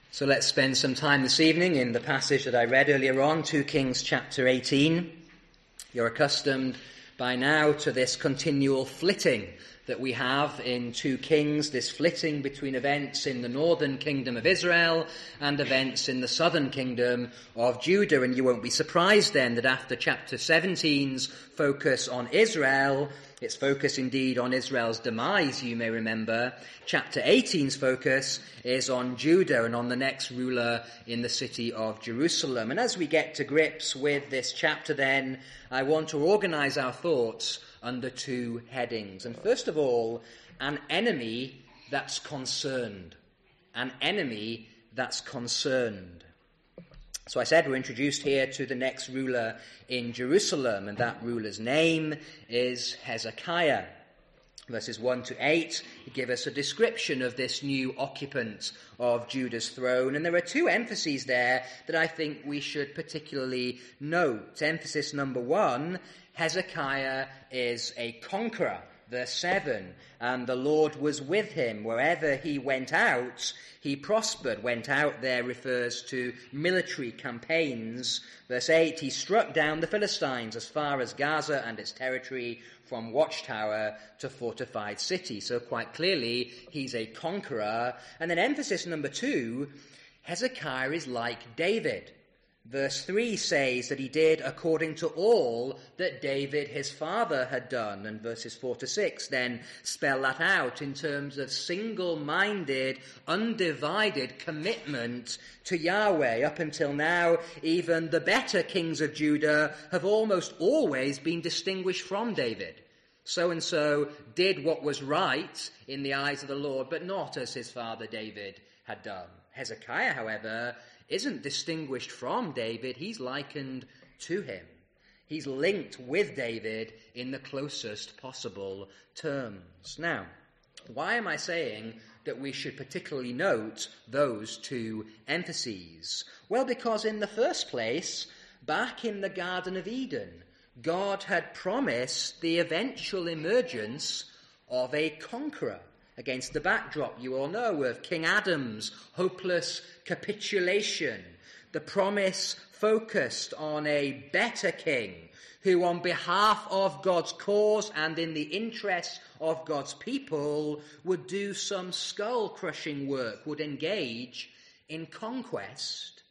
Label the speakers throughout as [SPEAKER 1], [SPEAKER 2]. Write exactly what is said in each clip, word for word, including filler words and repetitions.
[SPEAKER 1] So let's spend some time this evening in the passage that I read earlier on, Second Kings chapter eighteen. You're accustomed by now to this continual flitting that we have in Second Kings, this flitting between events in the northern kingdom of Israel and events in the southern kingdom of Judah. And you won't be surprised then that after chapter seventeen's focus on Israel, its focus indeed on Israel's demise, you may remember, chapter eighteen's focus is on Judah and on the next ruler in the city of Jerusalem. And as we get to grips with this chapter then, I want to organize our thoughts under two headings. And first of all, an enemy that's concerned. An enemy that's concerned. So I said we're introduced here to the next ruler in Jerusalem, and that ruler's name is Hezekiah. Verses one to eight give us a description of this new occupant of Judah's throne, and there are two emphases there that I think we should particularly note. Emphasis number one, Hezekiah is a conqueror. Verse seven, and the Lord was with him. Wherever he went out, he prospered. Went out there refers to military campaigns. Verse eight, he struck down the Philistines as far as Gaza and its territory, from watchtower to fortified city. So quite clearly, he's a conqueror. And then emphasis number two, Hezekiah is like David. Verse three says that he did according to all that David his father had done. And verses four to six then spell that out in terms of single-minded, undivided commitment to Yahweh. Up until now, even the better kings of Judah have almost always been distinguished from David. So-and-so did what was right in the eyes of the Lord, but not as his father David had done. Hezekiah, however, isn't distinguished from David. He's likened to him. He's linked with David in the closest possible terms. Now, why am I saying that we should particularly note those two emphases? Well, because in the first place, back in the Garden of Eden, God had promised the eventual emergence of a conqueror. Against the backdrop, you all know, of King Adam's hopeless capitulation. The promise focused on a better king who, on behalf of God's cause and in the interests of God's people, would do some skull-crushing work, would engage in conquest.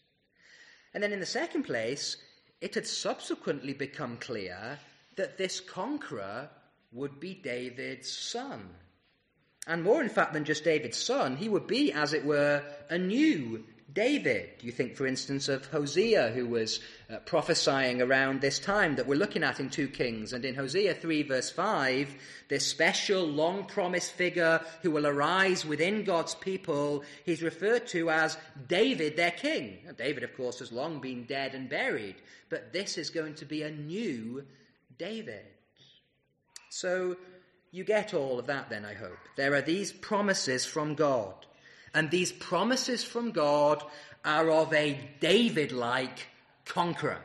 [SPEAKER 1] And then in the second place, it had subsequently become clear that this conqueror would be David's son. And more, in fact, than just David's son, he would be, as it were, a new David. You think, for instance, of Hosea, who was uh, prophesying around this time that we're looking at in Second Kings. And in Hosea three, verse five, this special, long-promised figure who will arise within God's people, he's referred to as David, their king. Now, David, of course, has long been dead and buried, but this is going to be a new David. So you get all of that then, I hope. There are these promises from God. And these promises from God are of a David-like conqueror.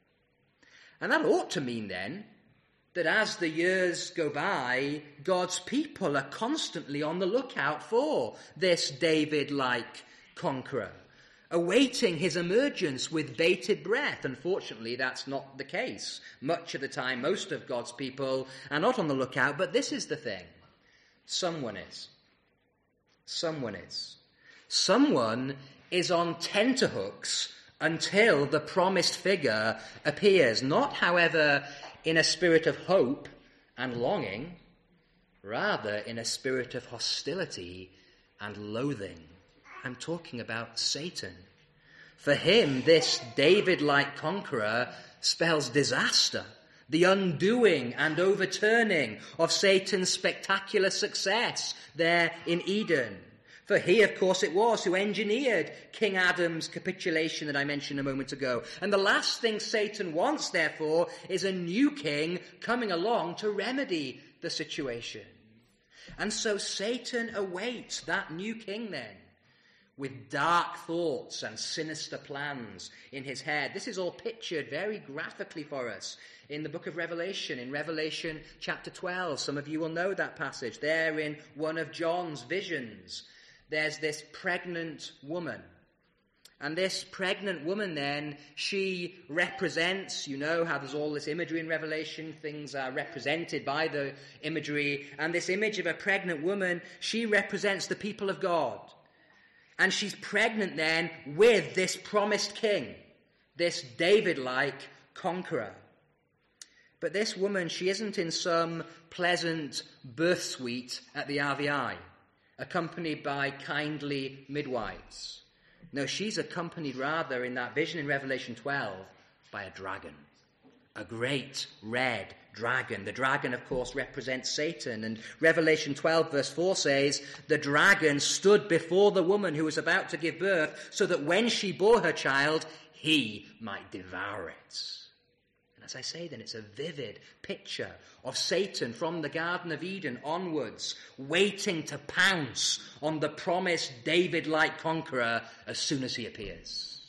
[SPEAKER 1] And that ought to mean then that as the years go by, God's people are constantly on the lookout for this David-like conqueror, awaiting his emergence with bated breath. Unfortunately, that's not the case. Much of the time, most of God's people are not on the lookout, but this is the thing. Someone is. Someone is. Someone is on tenterhooks until the promised figure appears, not, however, in a spirit of hope and longing, rather in a spirit of hostility and loathing. I'm talking about Satan. For him, this David-like conqueror spells disaster, the undoing and overturning of Satan's spectacular success there in Eden. For he, of course, it was who engineered King Adam's capitulation that I mentioned a moment ago. And the last thing Satan wants, therefore, is a new king coming along to remedy the situation. And so Satan awaits that new king then, with dark thoughts and sinister plans in his head. This is all pictured very graphically for us in the book of Revelation, in Revelation chapter twelve. Some of you will know that passage. There in one of John's visions, there's this pregnant woman And this pregnant woman then, she represents, you know how there's all this imagery in Revelation, things are represented by the imagery, and this image of a pregnant woman, she represents the people of God. And she's pregnant then with this promised king, this David-like conqueror. But this woman, she isn't in some pleasant birth suite at the R V I, accompanied by kindly midwives. No, she's accompanied rather in that vision in Revelation twelve by a dragon, a great red dragon. The dragon, of course, represents Satan. And Revelation twelve verse four says, the dragon stood before the woman who was about to give birth so that when she bore her child, he might devour it. And as I say then, it's a vivid picture of Satan from the Garden of Eden onwards, waiting to pounce on the promised David-like conqueror as soon as he appears.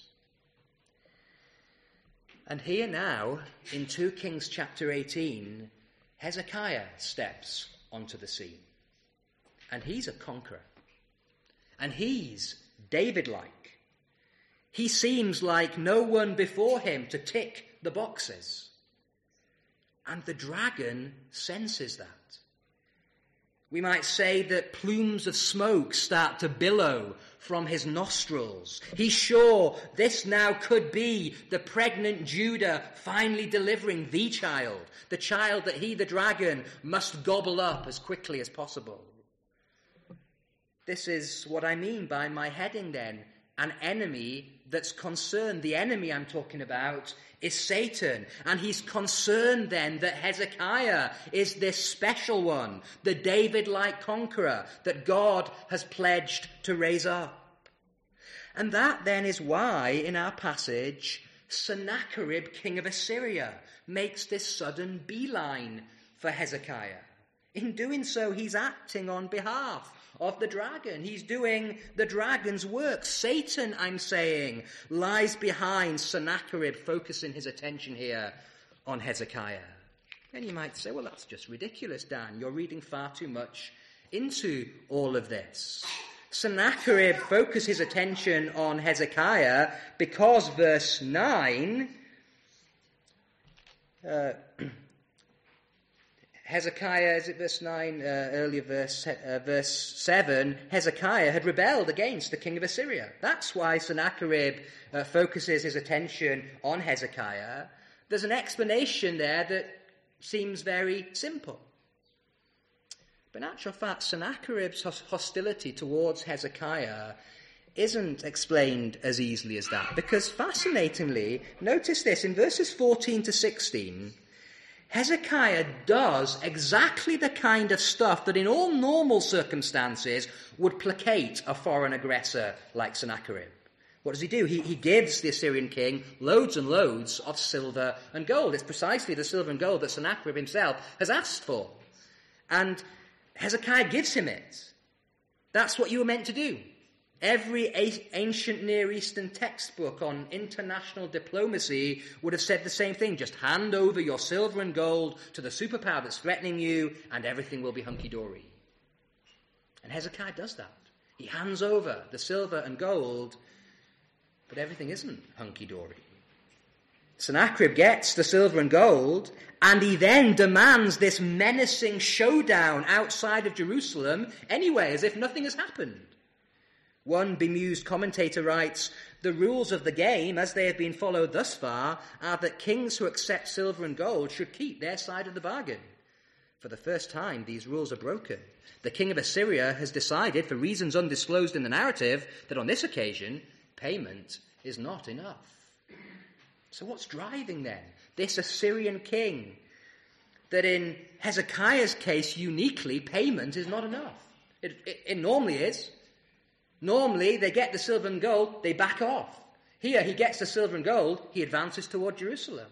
[SPEAKER 1] And here now, in two Kings chapter eighteen, Hezekiah steps onto the scene. And he's a conqueror. And he's David-like. He seems like no one before him to tick the boxes. And the dragon senses that. We might say that plumes of smoke start to billow from his nostrils. He's sure this now could be the pregnant Judah finally delivering the child, the child that he, the dragon, must gobble up as quickly as possible. This is what I mean by my heading then. An enemy that's concerned. The enemy I'm talking about is Satan. And he's concerned then that Hezekiah is this special one, the David-like conqueror that God has pledged to raise up. And that then is why in our passage, Sennacherib, king of Assyria, makes this sudden beeline for Hezekiah. In doing so, he's acting on behalf of the dragon. He's doing the dragon's work. Satan, I'm saying, lies behind Sennacherib, focusing his attention here on Hezekiah. And you might say, well, that's just ridiculous, Dan. You're reading far too much into all of this. Sennacherib focuses his attention on Hezekiah because verse nine, uh, Hezekiah, is it verse nine, uh, earlier verse, uh, verse seven, Hezekiah had rebelled against the king of Assyria. That's why Sennacherib uh, focuses his attention on Hezekiah. There's an explanation there that seems very simple. But in actual fact, Sennacherib's hostility towards Hezekiah isn't explained as easily as that. Because fascinatingly, notice this, in verses fourteen to sixteen, Hezekiah does exactly the kind of stuff that in all normal circumstances would placate a foreign aggressor like Sennacherib. What does he do? He, he gives the Assyrian king loads and loads of silver and gold. It's precisely the silver and gold that Sennacherib himself has asked for. And Hezekiah gives him it. That's what you were meant to do. Every ancient Near Eastern textbook on international diplomacy would have said the same thing. Just hand over your silver and gold to the superpower that's threatening you, and everything will be hunky-dory. And Hezekiah does that. He hands over the silver and gold, but everything isn't hunky-dory. Sennacherib gets the silver and gold, and he then demands this menacing showdown outside of Jerusalem anyway, as if nothing has happened. One bemused commentator writes, the rules of the game, as they have been followed thus far, are that kings who accept silver and gold should keep their side of the bargain. For the first time, these rules are broken. The king of Assyria has decided, for reasons undisclosed in the narrative, that on this occasion, payment is not enough. So what's driving then this Assyrian king? That in Hezekiah's case, uniquely, payment is not enough. It, it, it normally is. Normally, they get the silver and gold, they back off. Here, he gets the silver and gold, he advances toward Jerusalem.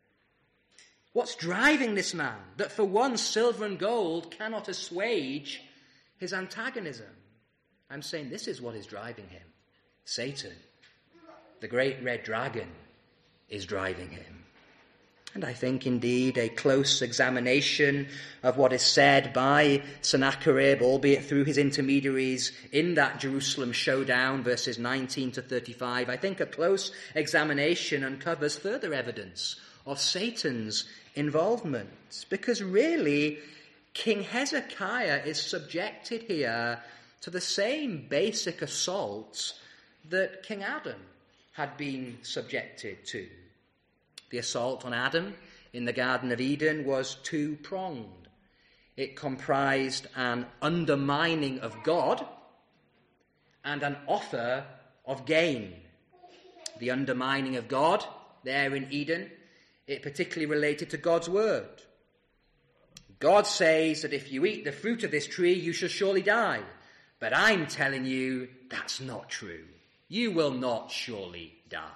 [SPEAKER 1] What's driving this man? That for once, silver and gold cannot assuage his antagonism. I'm saying this is what is driving him. Satan, the great red dragon, is driving him. And I think, indeed, a close examination of what is said by Sennacherib, albeit through his intermediaries, in that Jerusalem showdown, verses nineteen to thirty-five, I think a close examination uncovers further evidence of Satan's involvement. Because really, King Hezekiah is subjected here to the same basic assaults that King Adam had been subjected to. The assault on Adam in the Garden of Eden was two-pronged. It comprised an undermining of God and an offer of gain. The undermining of God there in Eden, it particularly related to God's word. God says that if you eat the fruit of this tree, you shall surely die. But I'm telling you, that's not true. You will not surely die.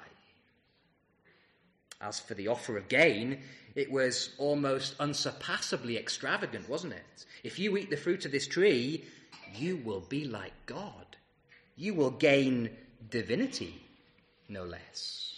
[SPEAKER 1] As for the offer of gain, it was almost unsurpassably extravagant, wasn't it? If you eat the fruit of this tree, you will be like God. You will gain divinity, no less.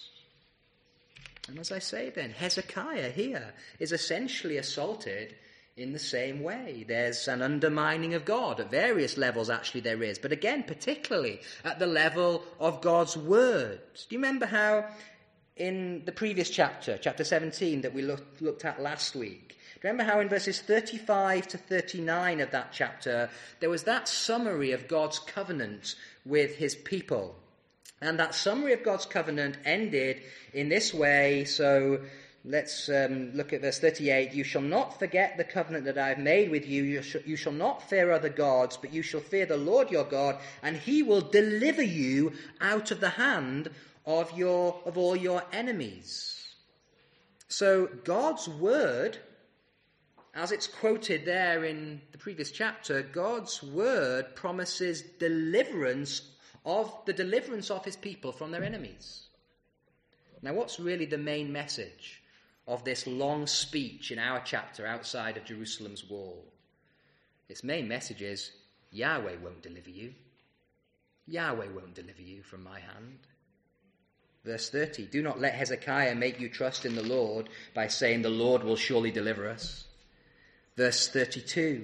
[SPEAKER 1] And as I say then, Hezekiah here is essentially assaulted in the same way. There's an undermining of God. At various levels, actually, there is. But again, particularly at the level of God's word. Do you remember how in the previous chapter, chapter seventeen, that we looked, looked at last week, remember how in verses thirty-five to thirty-nine of that chapter, there was that summary of God's covenant with his people. And that summary of God's covenant ended in this way. So let's um, look at verse thirty-eight. You shall not forget the covenant that I have made with you. You, sh- you shall not fear other gods, but you shall fear the Lord your God, and he will deliver you out of the hand of your of all your enemies. So God's word, as it's quoted there in the previous chapter, God's word promises deliverance of the deliverance of his people from their enemies. Now, what's really the main message of this long speech in our chapter outside of Jerusalem's wall? Its main message is, Yahweh won't deliver you. Yahweh won't deliver you from my hand. Verse thirty, do not let Hezekiah make you trust in the Lord by saying the Lord will surely deliver us. Verse thirty-two,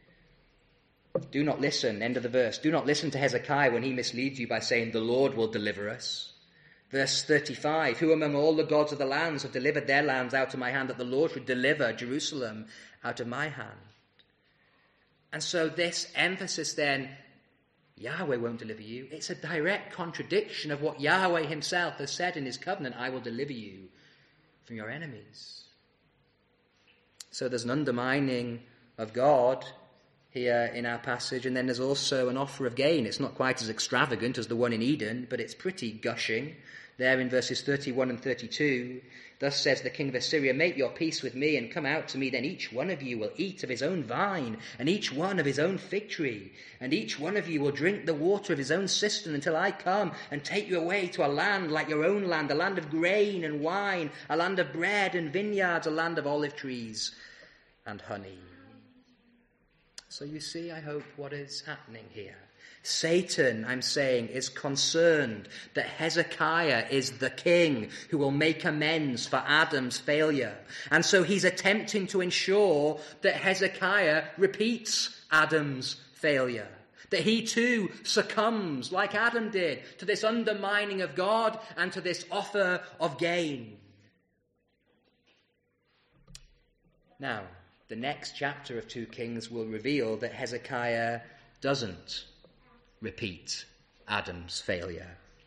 [SPEAKER 1] do not listen, end of the verse, do not listen to Hezekiah when he misleads you by saying the Lord will deliver us. Verse thirty-five, who among all the gods of the lands have delivered their lands out of my hand, that the Lord should deliver Jerusalem out of my hand? And so this emphasis then, Yahweh won't deliver you, it's a direct contradiction of what Yahweh himself has said in his covenant, I will deliver you from your enemies. So there's an undermining of God here in our passage, and then there's also an offer of gain. It's not quite as extravagant as the one in Eden, but it's pretty gushing. There in verses thirty-one and thirty-two, thus says the king of Assyria, make your peace with me and come out to me, then each one of you will eat of his own vine, and each one of his own fig tree, and each one of you will drink the water of his own cistern until I come and take you away to a land like your own land, a land of grain and wine, a land of bread and vineyards, a land of olive trees and honey. So you see, I hope, what is happening here. Satan, I'm saying, is concerned that Hezekiah is the king who will make amends for Adam's failure. And so he's attempting to ensure that Hezekiah repeats Adam's failure. That he too succumbs, like Adam did, to this undermining of God and to this offer of gain. Now, the next chapter of two Kings will reveal that Hezekiah doesn't repeat Adam's failure.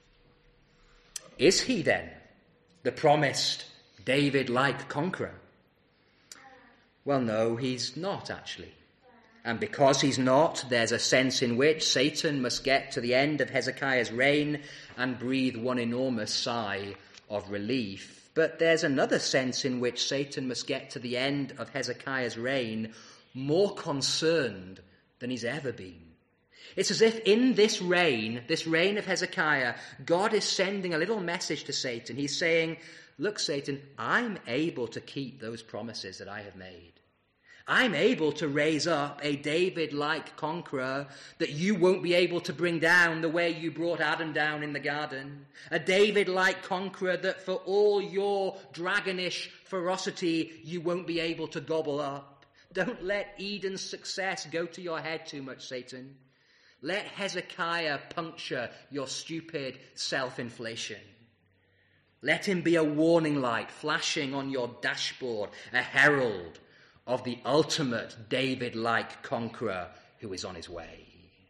[SPEAKER 1] Is he then the promised David-like conqueror? Well, no, he's not actually. And because he's not, there's a sense in which Satan must get to the end of Hezekiah's reign and breathe one enormous sigh of relief. But there's another sense in which Satan must get to the end of Hezekiah's reign more concerned than he's ever been. It's as if in this reign, this reign of Hezekiah, God is sending a little message to Satan. He's saying, look, Satan, I'm able to keep those promises that I have made. I'm able to raise up a David-like conqueror that you won't be able to bring down the way you brought Adam down in the garden. A David-like conqueror that for all your dragonish ferocity, you won't be able to gobble up. Don't let Eden's success go to your head too much, Satan. Let Hezekiah puncture your stupid self-inflation. Let him be a warning light flashing on your dashboard, a herald of the ultimate David-like conqueror who is on his way.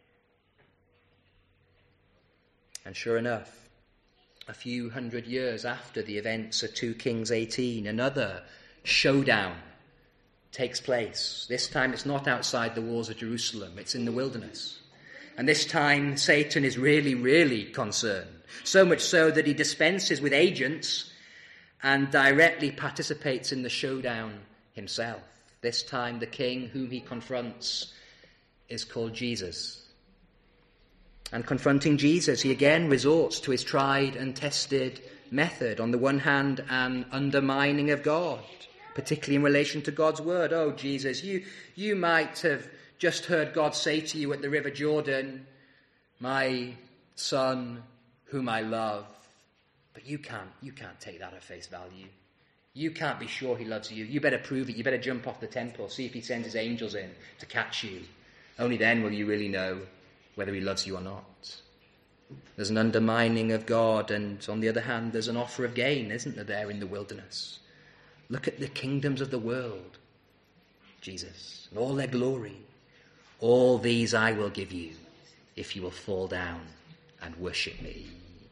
[SPEAKER 1] And sure enough, a few hundred years after the events of Second Kings eighteen, another showdown takes place. This time it's not outside the walls of Jerusalem, it's in the wilderness. And this time Satan is really, really concerned. So much so that he dispenses with agents and directly participates in the showdown himself. This time the king whom he confronts is called Jesus. And confronting Jesus, he again resorts to his tried and tested method. On the one hand, an undermining of God, particularly in relation to God's word. Oh, Jesus, you, you might have just heard God say to you at the River Jordan, my son whom I love. But you can't, you can't take that at face value. You can't be sure he loves you. You better prove it. You better jump off the temple, see if he sends his angels in to catch you. Only then will you really know whether he loves you or not. There's an undermining of God, and on the other hand, there's an offer of gain, isn't there, there in the wilderness? Look at the kingdoms of the world, Jesus, and all their glory. All these I will give you if you will fall down and worship me.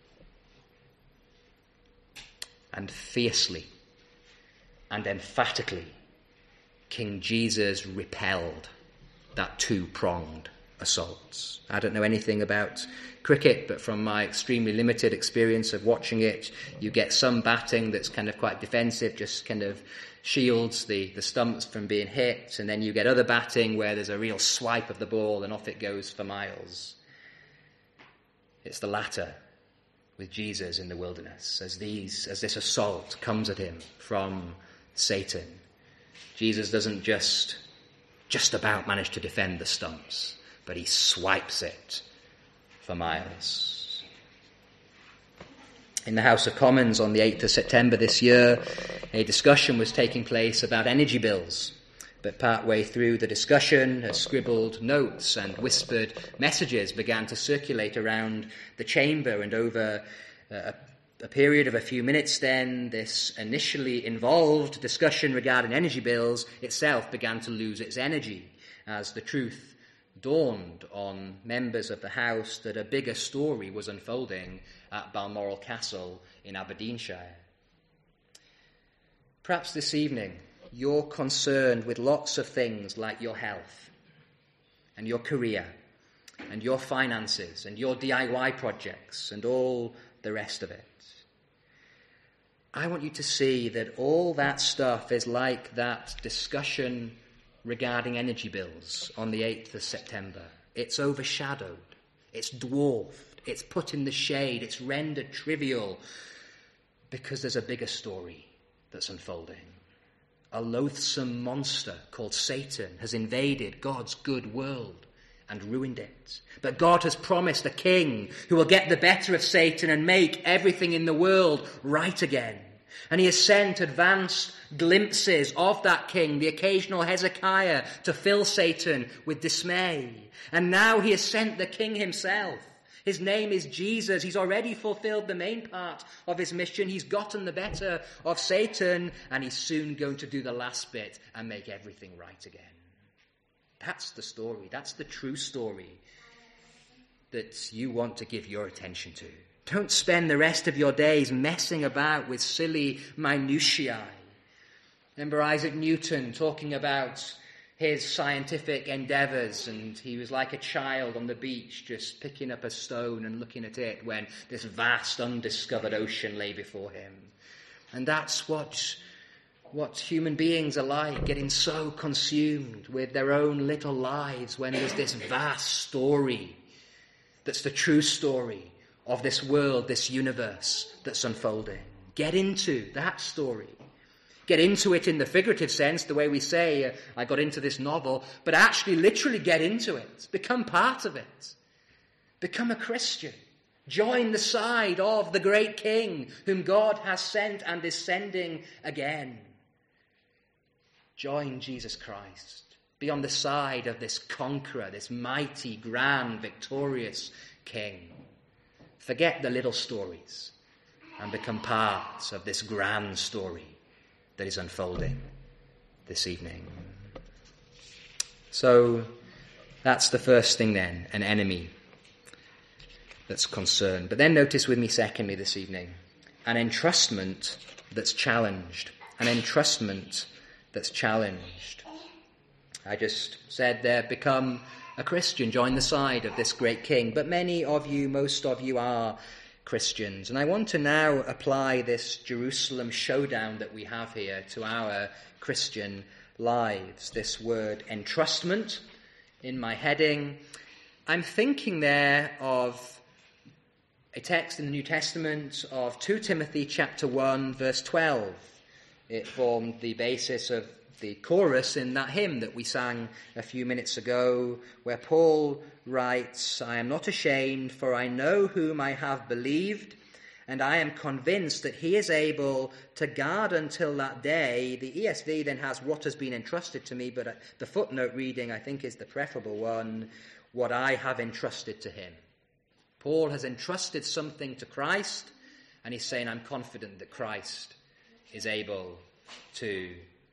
[SPEAKER 1] And fiercely and emphatically, King Jesus repelled that two-pronged assault. I don't know anything about cricket, but from my extremely limited experience of watching it, you get some batting that's kind of quite defensive, just kind of shields the, the stumps from being hit, and then you get other batting where there's a real swipe of the ball and off it goes for miles. It's the latter with Jesus in the wilderness, as these, as this assault comes at him from Satan. Jesus doesn't just, just about manage to defend the stumps, but he swipes it for miles. In the House of Commons on the eighth of September this year, a discussion was taking place about energy bills. But partway through the discussion, uh, scribbled notes and whispered messages began to circulate around the chamber, and over uh, a A period of a few minutes then, this initially involved discussion regarding energy bills itself began to lose its energy as the truth dawned on members of the House that a bigger story was unfolding at Balmoral Castle in Aberdeenshire. Perhaps this evening you're concerned with lots of things like your health and your career and your finances and your D I Y projects and all the rest of it. I want you to see that all that stuff is like that discussion regarding energy bills on the eighth of September. It's overshadowed, it's dwarfed, it's put in the shade, it's rendered trivial because there's a bigger story that's unfolding. A loathsome monster called Satan has invaded God's good world and ruined it. But God has promised a king who will get the better of Satan and make everything in the world right again. And he has sent advanced glimpses of that king, the occasional Hezekiah, to fill Satan with dismay. And now he has sent the king himself. His name is Jesus. He's already fulfilled the main part of his mission. He's gotten the better of Satan, and he's soon going to do the last bit and make everything right again. That's the story. That's the true story that you want to give your attention to. Don't spend the rest of your days messing about with silly minutiae. Remember Isaac Newton talking about his scientific endeavours, and he was like a child on the beach just picking up a stone and looking at it when this vast undiscovered ocean lay before him. And that's what what human beings are like, getting so consumed with their own little lives when there's this vast story that's the true story of this world, this universe that's unfolding. Get into that story. get into it in the figurative sense, the way we say, uh, I got into this novel, but actually literally get into it, become part of it, become a Christian, join the side of the great King whom God has sent and is sending again. Join Jesus Christ, be on the side of this conqueror, this mighty, grand, victorious King. Forget the little stories and become part of this grand story that is unfolding this evening. So that's the first thing then, an enemy that's concerned. But then notice with me secondly this evening, an entrustment that's challenged. An entrustment that's challenged. I just said there, become a Christian, join the side of this great King. But many of you, most of you are Christians. And I want to now apply this Jerusalem showdown that we have here to our Christian lives. This word entrustment in my heading. I'm thinking there of a text in the New Testament of Second Timothy chapter one, verse twelve. It formed the basis of the chorus in that hymn that we sang a few minutes ago, where Paul writes, I am not ashamed, for I know whom I have believed, and I am convinced that he is able to guard until that day. The E S V then has what has been entrusted to me, but the footnote reading I think is the preferable one, what I have entrusted to him. Paul has entrusted something to Christ, and he's saying, I'm confident that Christ is able to,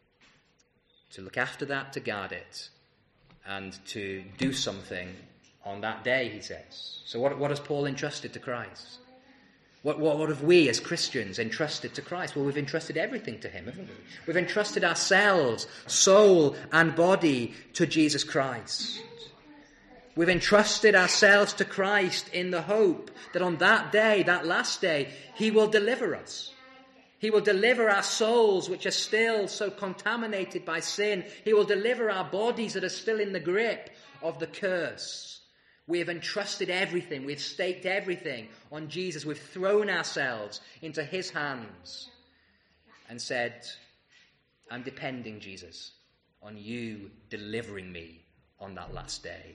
[SPEAKER 1] to look after that, to guard it, and to do something on that day, he says. So what, what has Paul entrusted to Christ? What, what, what have we as Christians entrusted to Christ? Well, we've entrusted everything to him, haven't we? We've entrusted ourselves, soul and body, to Jesus Christ. We've entrusted ourselves to Christ in the hope that on that day, that last day, he will deliver us. He will deliver our souls, which are still so contaminated by sin. He will deliver our bodies that are still in the grip of the curse. We have entrusted everything. We've staked everything on Jesus. We've thrown ourselves into his hands and said, I'm depending, Jesus, on you delivering me on that last day.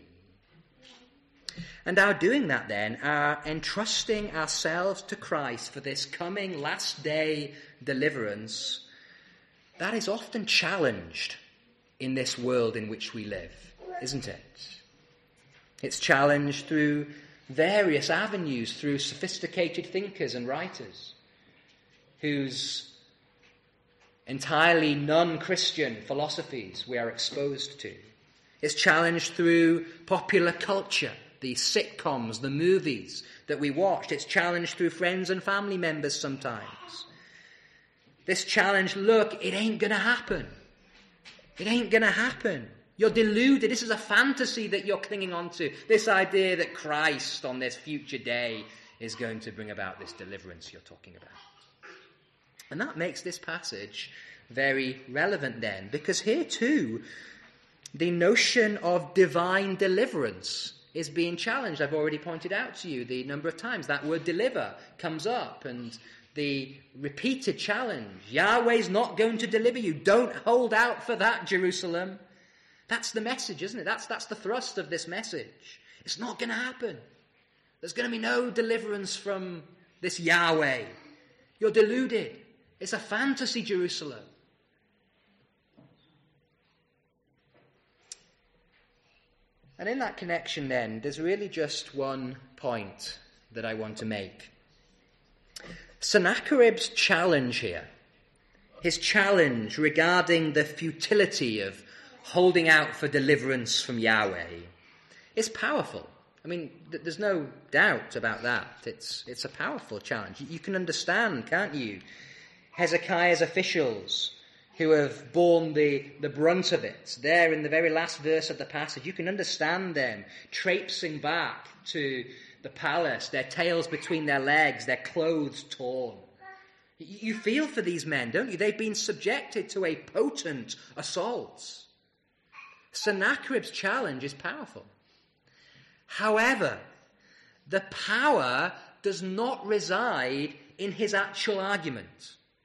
[SPEAKER 1] And our doing that then, our entrusting ourselves to Christ for this coming last day deliverance, that is often challenged in this world in which we live, isn't it? It's challenged through various avenues, through sophisticated thinkers and writers whose entirely non-Christian philosophies we are exposed to. It's challenged through popular culture, the sitcoms, the movies that we watched. It's challenged through friends and family members sometimes. This challenge, look, it ain't going to happen. It ain't going to happen. You're deluded. This is a fantasy that you're clinging on to. This idea that Christ on this future day is going to bring about this deliverance you're talking about. And that makes this passage very relevant then, because here too, the notion of divine deliverance is being challenged. I've already pointed out to you the number of times that word deliver comes up, and the repeated challenge, Yahweh's not going to deliver you. Don't hold out for that, Jerusalem. That's the message, isn't it? That's, that's the thrust of this message. It's not going to happen. There's going to be no deliverance from this Yahweh. You're deluded. It's a fantasy, Jerusalem. And in that connection then, there's really just one point that I want to make. Sennacherib's challenge here, his challenge regarding the futility of holding out for deliverance from Yahweh, is powerful. I mean, th- there's no doubt about that. It's, it's a powerful challenge. You can understand, can't you, Hezekiah's officials who have borne the, the brunt of it. There in the very last verse of the passage, you can understand them traipsing back to the palace, their tails between their legs, their clothes torn. You feel for these men, don't you? They've been subjected to a potent assault. Sennacherib's challenge is powerful. However, the power does not reside in his actual argument.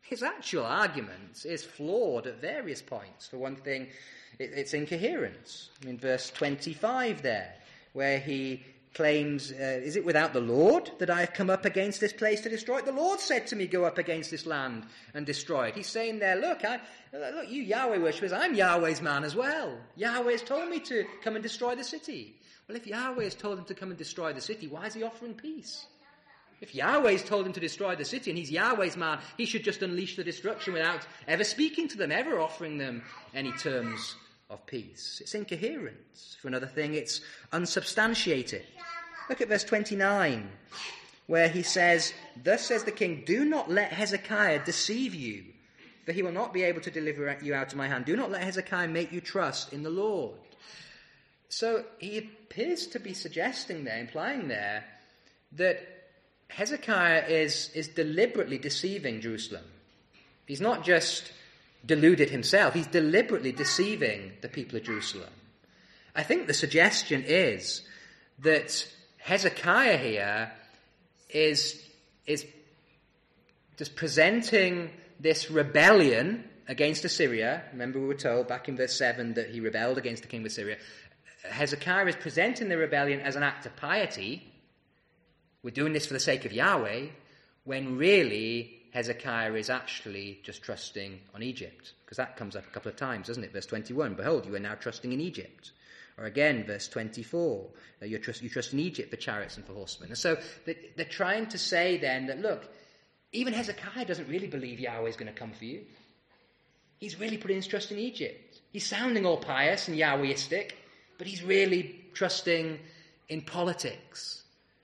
[SPEAKER 1] his actual argument is flawed at various points. For one thing, it, it's incoherence. In verse twenty-five there, where he claims, uh, is it without the Lord that I have come up against this place to destroy it? The Lord said to me, go up against this land and destroy it. He's saying there, look, I, look, you Yahweh worshippers, I'm Yahweh's man as well. Yahweh has told me to come and destroy the city. Well, if Yahweh has told him to come and destroy the city, why is he offering peace? If Yahweh's told him to destroy the city and he's Yahweh's man, he should just unleash the destruction without ever speaking to them, ever offering them any terms of peace. It's incoherent. For another thing, it's unsubstantiated. Look at verse twenty-nine, where he says, thus says the king, do not let Hezekiah deceive you, for he will not be able to deliver you out of my hand. Do not let Hezekiah make you trust in the Lord. So he appears to be suggesting there, implying there, that Hezekiah is, is deliberately deceiving Jerusalem. He's not just deluded himself, he's deliberately deceiving the people of Jerusalem. I think the suggestion is that Hezekiah here is, is just presenting this rebellion against Assyria. Remember, we were told back in verse seven that he rebelled against the king of Assyria. Hezekiah is presenting the rebellion as an act of piety. We're doing this for the sake of Yahweh, when really Hezekiah is actually just trusting on Egypt. Because that comes up a couple of times, doesn't it? Verse twenty-one, behold, you are now trusting in Egypt. Or again, verse twenty-four, you trust, you trust in Egypt for chariots and for horsemen. And so they're trying to say then that, look, even Hezekiah doesn't really believe Yahweh is going to come for you. He's really putting his trust in Egypt. He's sounding all pious and Yahwehistic, but he's really trusting in politics,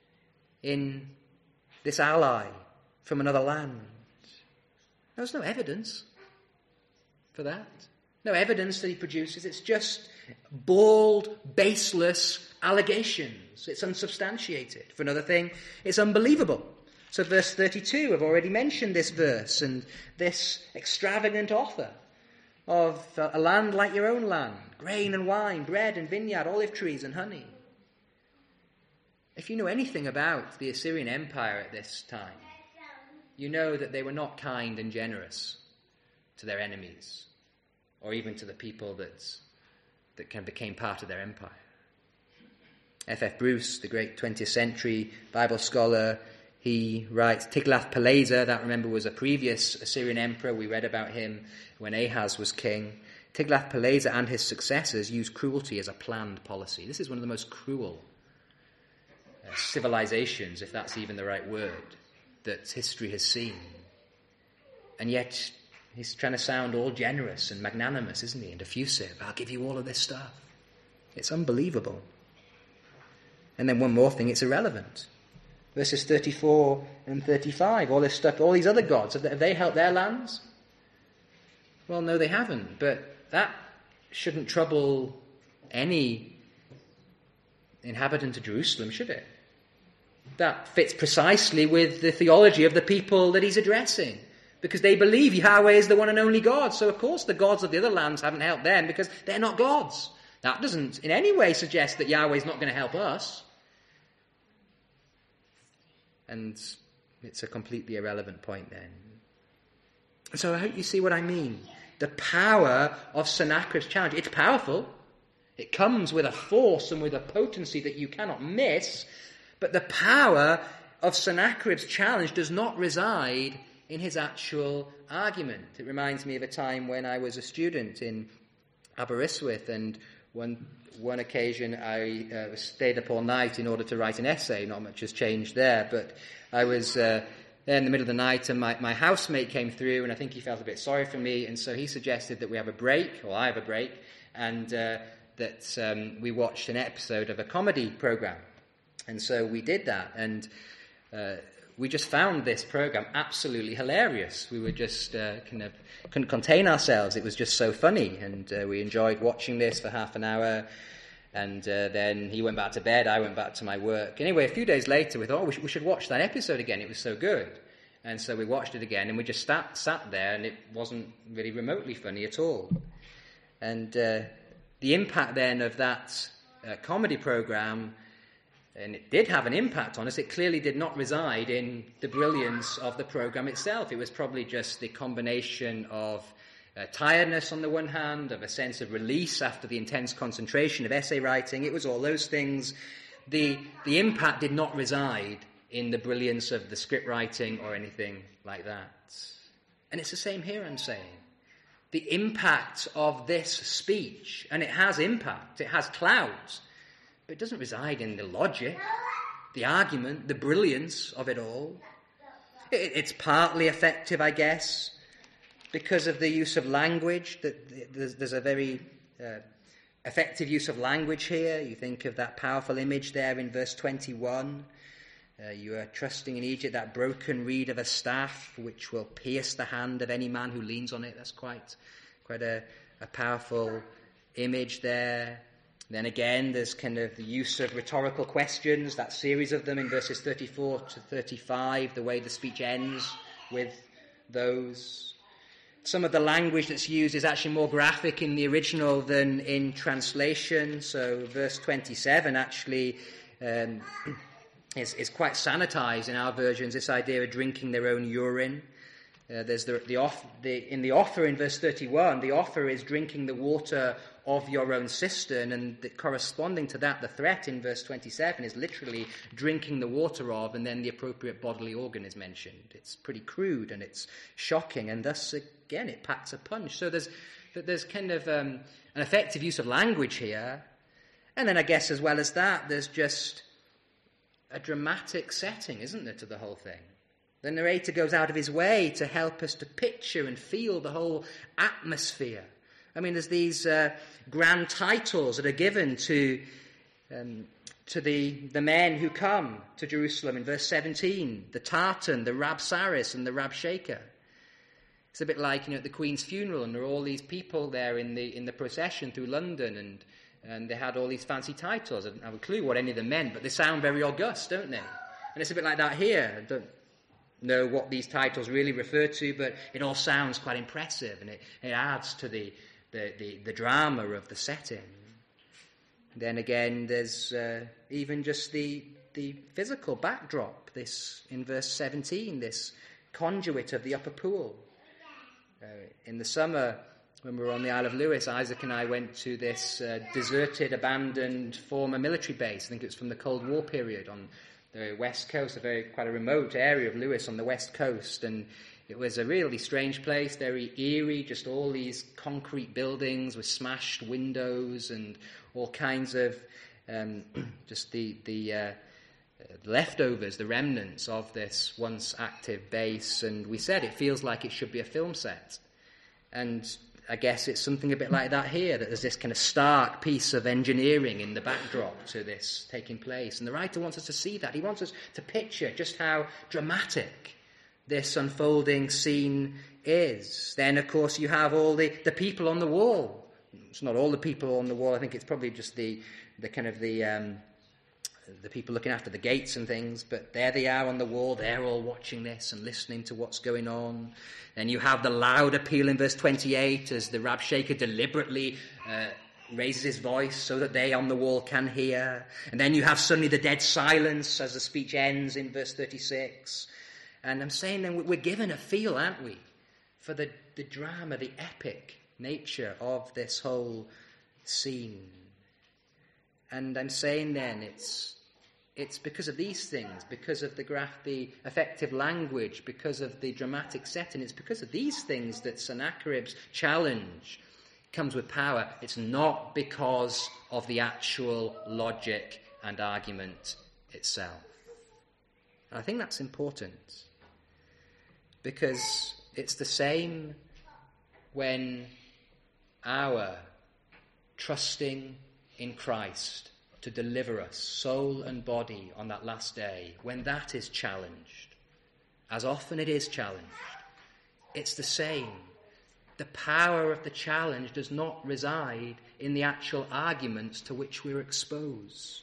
[SPEAKER 1] in this ally from another land. There's no evidence for that. No evidence that he produces. It's just bald, baseless allegations. It's unsubstantiated. For another thing, it's unbelievable. So verse thirty-two, I've already mentioned this verse and this extravagant offer of a land like your own land, grain and wine, bread and vineyard, olive trees and honey. If you know anything about the Assyrian Empire at this time, you know that they were not kind and generous to their enemies, or even to the people that, that kind of became part of their empire. F F Bruce, the great twentieth century Bible scholar, he writes, Tiglath-Pileser, that remember was a previous Assyrian emperor, we read about him when Ahaz was king. Tiglath-Pileser and his successors used cruelty as a planned policy. This is one of the most cruel uh, civilizations, if that's even the right word, that history has seen. And yet he's trying to sound all generous and magnanimous, isn't he, and effusive. I'll give you all of this stuff. It's unbelievable. And then one more thing, it's irrelevant. Verses thirty-four and thirty-five, all this stuff, all these other gods, have they, have they helped their lands? Well, no, they haven't. But that shouldn't trouble any inhabitant of Jerusalem, should it? That fits precisely with the theology of the people that he's addressing, because they believe Yahweh is the one and only God. So, of course, the gods of the other lands haven't helped them because they're not gods. That doesn't in any way suggest that Yahweh is not going to help us. And it's a completely irrelevant point then. So I hope you see what I mean. The power of Sennacherib's challenge. It's powerful. It comes with a force and with a potency that you cannot miss. But the power of Sennacherib's challenge does not reside in his actual argument. It reminds me of a time when I was a student in Aberystwyth, and one one occasion I uh, stayed up all night in order to write an essay. Not much has changed there, but I was uh, there in the middle of the night, and my, my housemate came through, and I think he felt a bit sorry for me, and so he suggested that we have a break, or I have a break, and uh, that um, we watched an episode of a comedy program. And so we did that, and uh, we just found this program absolutely hilarious. We were just uh, kind of couldn't contain ourselves. It was just so funny, and uh, we enjoyed watching this for half an hour. And uh, then he went back to bed, I went back to my work. Anyway, a few days later, we thought, oh, we, sh- we should watch that episode again. It was so good. And so we watched it again, and we just sat, sat there, and it wasn't really remotely funny at all. And uh, the impact then of that uh, comedy program and it did have an impact on us, it clearly did not reside in the brilliance of the programme itself. It was probably just the combination of uh, tiredness on the one hand, of a sense of release after the intense concentration of essay writing. It was all those things. The, the impact did not reside in the brilliance of the script writing or anything like that. And it's the same here, I'm saying. The impact of this speech, and it has impact, it has clouds, but it doesn't reside in the logic, the argument, the brilliance of it all. It, it's partly effective, I guess, because of the use of language. That there's, there's a very uh, effective use of language here. You think of that powerful image there in verse twenty-one. Uh, you are trusting in Egypt, that broken reed of a staff, which will pierce the hand of any man who leans on it. That's quite, quite a, a powerful image there. Then again, there's kind of the use of rhetorical questions, that series of them in verses thirty-four to thirty-five, the way the speech ends with those. Some of the language that's used is actually more graphic in the original than in translation. So verse twenty-seven actually um, is, is quite sanitized in our versions, this idea of drinking their own urine. Uh, there's the, the, off, the in the offer in verse thirty-one, the offer is drinking the water of your own cistern, and the, corresponding to that, the threat in verse twenty-seven is literally drinking the water of, and then the appropriate bodily organ is mentioned. It's pretty crude and it's shocking, and thus again it packs a punch. So there's there's kind of um, an effective use of language here, and then I guess as well as that, there's just a dramatic setting, isn't there, to the whole thing? The narrator goes out of his way to help us to picture and feel the whole atmosphere. I mean, there's these uh, grand titles that are given to um, to the, the men who come to Jerusalem in verse seventeen, the Tartan, the Rabsaris, and the Rabshakeh. It's a bit like, you know, at the Queen's funeral, and there are all these people there in the in the procession through London, and and they had all these fancy titles. I don't have a clue what any of them meant, but they sound very august, don't they? And it's a bit like that here. I don't know what these titles really refer to, but it all sounds quite impressive, and it, it adds to the The, the, the drama of the setting. Then again, there's uh, even just the the physical backdrop, this in verse seventeen, this conduit of the upper pool. Uh, in the summer, when we were on the Isle of Lewis, Isaac and I went to this uh, deserted, abandoned former military base. I think it was from the Cold War period on the west coast, a very quite a remote area of Lewis on the west coast, and it was a really strange place, very eerie, just all these concrete buildings with smashed windows and all kinds of um, just the the uh, leftovers, the remnants of this once active base. And we said it feels like it should be a film set. And I guess it's something a bit like that here, that there's this kind of stark piece of engineering in the backdrop to this taking place. And the writer wants us to see that. He wants us to picture just how dramatic this unfolding scene is. Then, of course, you have all the, the people on the wall. It's not all the people on the wall. I think it's probably just the the kind of the um, the people looking after the gates and things. But there they are on the wall. They're all watching this and listening to what's going on. Then you have the loud appeal in verse twenty-eight as the Rabshakeh deliberately uh, raises his voice so that they on the wall can hear. And then you have suddenly the dead silence as the speech ends in verse thirty-six. And I'm saying then we're given a feel, aren't we, for the, the drama, the epic nature of this whole scene. And I'm saying then it's it's because of these things, because of the graph, the effective language, because of the dramatic setting. It's because of these things that Sennacherib's challenge comes with power. It's not because of the actual logic and argument itself. And I think that's important. Because it's the same when our trusting in Christ to deliver us, soul and body, on that last day, when that is challenged, as often it is challenged, it's the same. The power of the challenge does not reside in the actual arguments to which we're exposed.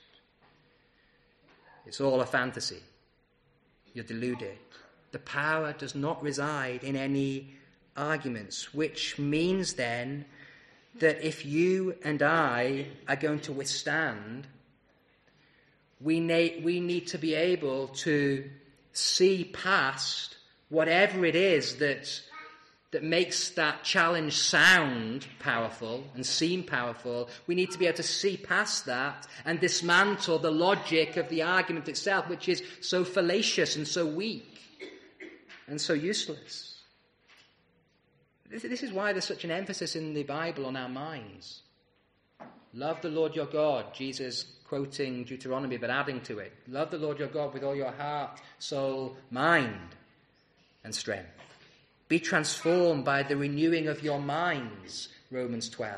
[SPEAKER 1] It's all a fantasy. You're deluded. The power does not reside in any arguments, which means then that if you and I are going to withstand, We need, we need to be able to see past whatever it is that, that makes that challenge sound powerful and seem powerful. We need to be able to see past that and dismantle the logic of the argument itself, which is so fallacious and so weak and so useless. This, this is why there's such an emphasis in the Bible on our minds. Love the Lord your God, Jesus quoting Deuteronomy but adding to it. Love the Lord your God with all your heart, soul, mind, and strength. Be transformed by the renewing of your minds, Romans twelve.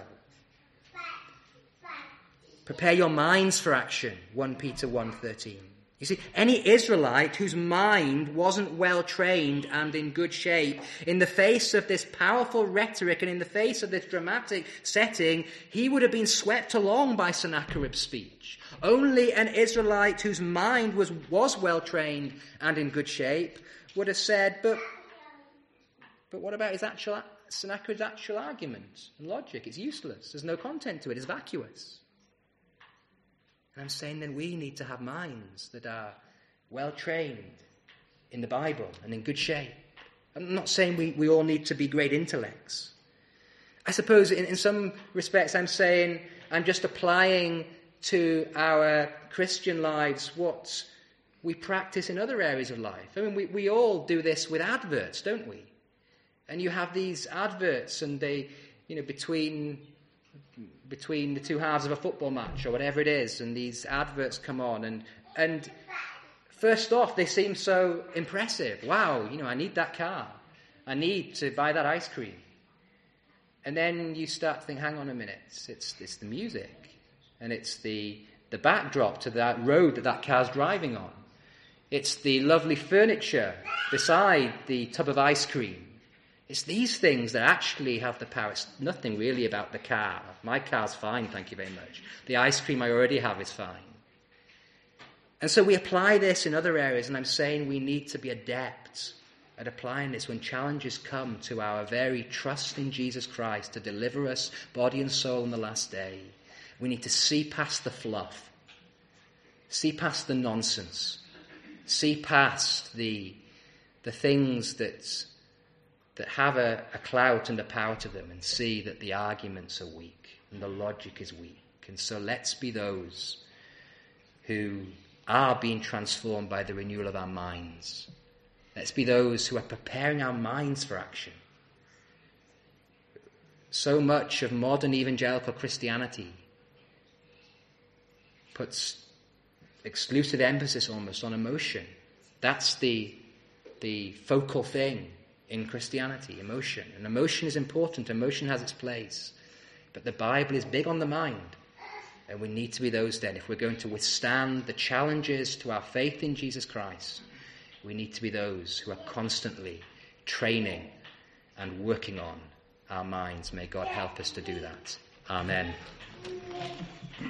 [SPEAKER 1] Prepare your minds for action, First Peter one thirteen. You see, any Israelite whose mind wasn't well trained and in good shape, in the face of this powerful rhetoric and in the face of this dramatic setting, he would have been swept along by Sennacherib's speech. Only an Israelite whose mind was, was well trained and in good shape would have said, but, but what about his actual, Sennacherib's actual argument and logic? It's useless. There's no content to it. It's vacuous. And I'm saying then we need to have minds that are well trained in the Bible and in good shape. I'm not saying we, we all need to be great intellects. I suppose in, in some respects I'm saying I'm just applying to our Christian lives what we practice in other areas of life. I mean, we, we all do this with adverts, don't we? And you have these adverts and they, you know, between... between the two halves of a football match or whatever it is, and these adverts come on, and and first off they seem so impressive. Wow, you know, I need that car. I need to buy that ice cream. And then you start to think, hang on a minute, it's it's the music, and it's the the backdrop to that road that that car's driving on. It's the lovely furniture beside the tub of ice cream. It's these things that actually have the power. It's nothing really about the car. My car's fine, thank you very much. The ice cream I already have is fine. And so we apply this in other areas, and I'm saying we need to be adept at applying this when challenges come to our very trust in Jesus Christ to deliver us, body and soul, in the last day. We need to see past the fluff, see past the nonsense, see past the, the things that... that have a, a clout and a power to them, and see that the arguments are weak and the logic is weak. And so let's be those who are being transformed by the renewal of our minds. Let's be those who are preparing our minds for action. So much of modern evangelical Christianity puts exclusive emphasis almost on emotion. That's the, the focal thing in Christianity, emotion. And emotion is important. Emotion has its place. But the Bible is big on the mind. And we need to be those then. If we're going to withstand the challenges to our faith in Jesus Christ, we need to be those who are constantly training and working on our minds. May God help us to do that. Amen.